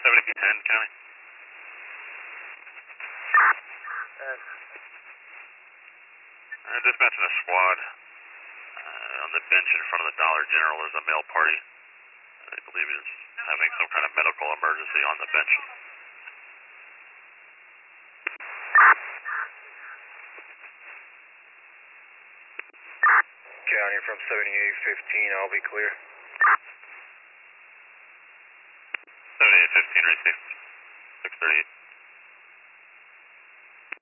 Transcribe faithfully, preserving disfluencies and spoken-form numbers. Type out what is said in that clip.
seventy ten, County. Uh, Uh, dispatching a squad uh, on the bench in front of the Dollar General. There's a male party. I believe is having some kind of medical emergency on the bench. County from seventy-eight fifteen, I'll be clear. seventy-eight fifteen, receive. six thirty-eight.